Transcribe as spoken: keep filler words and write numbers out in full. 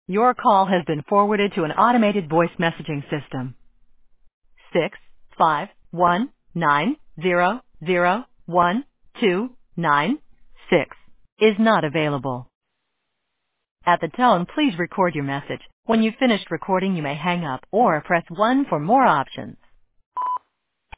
Your call has been forwarded to an automated voice messaging system. Six five one nine zero zero one two nine six is not available. At the tone, please record your message. When you've finished recording, you may hang up or press one for more options.